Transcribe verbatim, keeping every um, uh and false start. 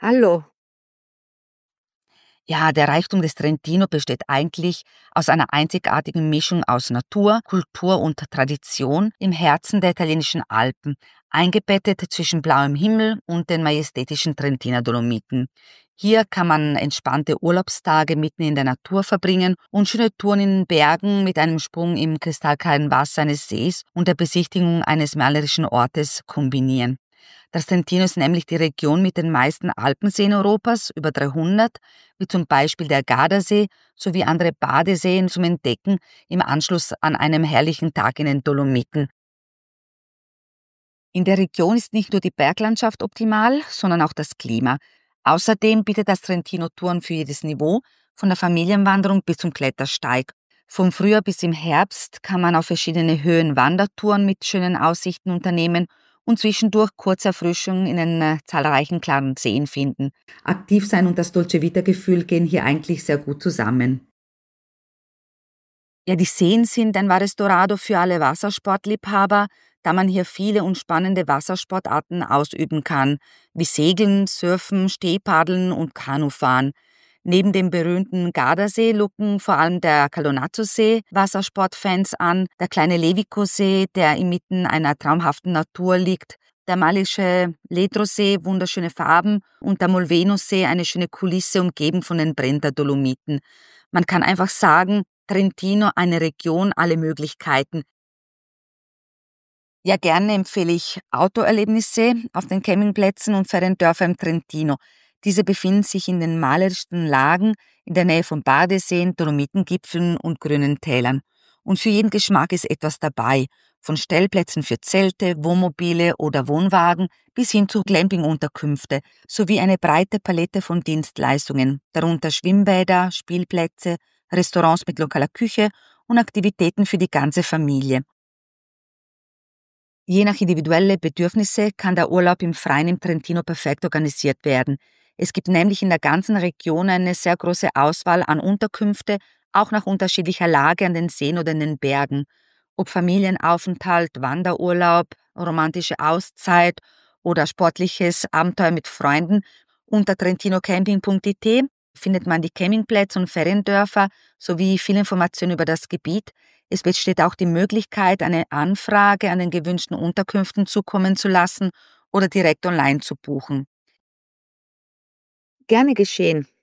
Hallo. Ja, der Reichtum des Trentino besteht eigentlich aus einer einzigartigen Mischung aus Natur, Kultur und Tradition im Herzen der italienischen Alpen, eingebettet zwischen blauem Himmel und den majestätischen Trentiner Dolomiten. Hier kann man entspannte Urlaubstage mitten in der Natur verbringen und schöne Touren in den Bergen mit einem Sprung im kristallklaren Wasser eines Sees und der Besichtigung eines malerischen Ortes kombinieren. Das Trentino ist nämlich die Region mit den meisten Alpenseen Europas, über dreihundert, wie zum Beispiel der Gardasee, sowie andere Badeseen zum Entdecken im Anschluss an einem herrlichen Tag in den Dolomiten. In der Region ist nicht nur die Berglandschaft optimal, sondern auch das Klima. Außerdem bietet das Trentino Touren für jedes Niveau, von der Familienwanderung bis zum Klettersteig. Vom Frühjahr bis im Herbst kann man auf verschiedene Höhen Wandertouren mit schönen Aussichten unternehmen und zwischendurch kurze Erfrischung in den äh, zahlreichen klaren Seen finden. Aktiv sein und das Dolce Vita Gefühl gehen hier eigentlich sehr gut zusammen. Ja, die Seen sind ein wahres Dorado für alle Wassersportliebhaber, da man hier viele und spannende Wassersportarten ausüben kann, wie Segeln, Surfen, Stehpaddeln und Kanufahren. Neben dem berühmten Gardasee locken vor allem der Calonazzo-See Wassersportfans an, der kleine Levico-See, der inmitten einer traumhaften Natur liegt, der malische Ledro-See, wunderschöne Farben, und der Molveno-See, eine schöne Kulisse umgeben von den Brenta Dolomiten. Man kann einfach sagen, Trentino, eine Region, alle Möglichkeiten. Ja, gerne empfehle ich Outdoor-Erlebnisse auf den Campingplätzen und Feriendörfer im Trentino. Diese befinden sich in den malerischsten Lagen in der Nähe von Badeseen, Dolomitengipfeln und grünen Tälern. Und für jeden Geschmack ist etwas dabei, von Stellplätzen für Zelte, Wohnmobile oder Wohnwagen bis hin zu Glampingunterkünfte, sowie eine breite Palette von Dienstleistungen, darunter Schwimmbäder, Spielplätze, Restaurants mit lokaler Küche und Aktivitäten für die ganze Familie. Je nach individuelle Bedürfnisse kann der Urlaub im Freien im Trentino perfekt organisiert werden. Es gibt nämlich in der ganzen Region eine sehr große Auswahl an Unterkünfte, auch nach unterschiedlicher Lage an den Seen oder in den Bergen. Ob Familienaufenthalt, Wanderurlaub, romantische Auszeit oder sportliches Abenteuer mit Freunden, unter trentinocamping punkt i t findet man die Campingplätze und Feriendörfer sowie viel Information über das Gebiet. Es besteht auch die Möglichkeit, eine Anfrage an den gewünschten Unterkünften zukommen zu lassen oder direkt online zu buchen. Gerne geschehen.